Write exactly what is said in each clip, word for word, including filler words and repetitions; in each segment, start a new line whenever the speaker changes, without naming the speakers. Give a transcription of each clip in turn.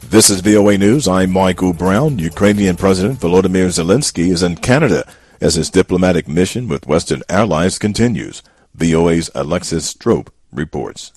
This is V O A News. I'm Michael Brown. Ukrainian President Volodymyr Zelensky is in Canada as his diplomatic mission with Western allies continues. V O A's Alexis Strope reports.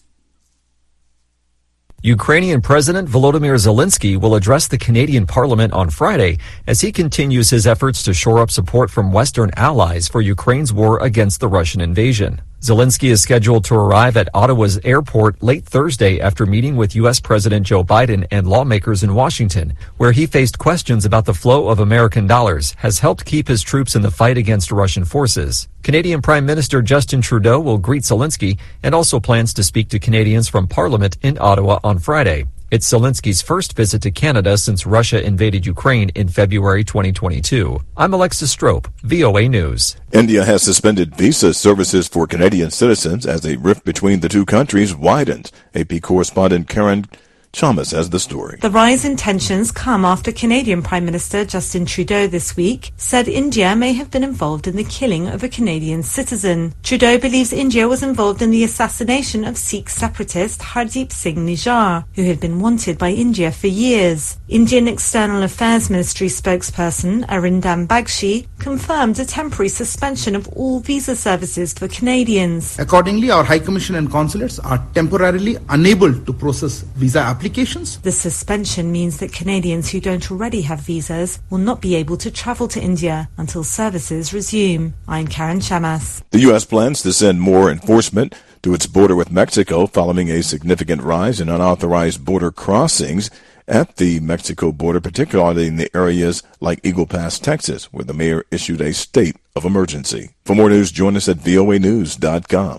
Ukrainian President Volodymyr Zelensky will address the Canadian Parliament on Friday as he continues his efforts to shore up support from Western allies for Ukraine's war against the Russian invasion. Zelensky is scheduled to arrive at Ottawa's airport late Thursday after meeting with U S President Joe Biden and lawmakers in Washington, where he faced questions about the flow of American dollars has helped keep his troops in the fight against Russian forces. Canadian Prime Minister Justin Trudeau will greet Zelensky and also plans to speak to Canadians from Parliament in Ottawa on Friday. It's Zelensky's first visit to Canada since Russia invaded Ukraine in February twenty twenty-two. I'm Alexis Strope, V O A News.
India has suspended visa services for Canadian citizens as a rift between the two countries widens. A P correspondent Karen Chalmers has the story.
The rise in tensions come after Canadian Prime Minister Justin Trudeau this week said India may have been involved in the killing of a Canadian citizen. Trudeau believes India was involved in the assassination of Sikh separatist Hardeep Singh Nijjar, who had been wanted by India for years. Indian External Affairs Ministry spokesperson Arindam Bagchi confirmed a temporary suspension of all visa services for Canadians.
Accordingly, our High Commission and consulates are temporarily unable to process visa applications. Applications.
The suspension means that Canadians who don't already have visas will not be able to travel to India until services resume. I'm Karen Chamas.
The U S plans to send more enforcement to its border with Mexico following a significant rise in unauthorized border crossings at the Mexico border, particularly in the areas like Eagle Pass, Texas, where the mayor issued a state of emergency. For more news, join us at V O A news dot com.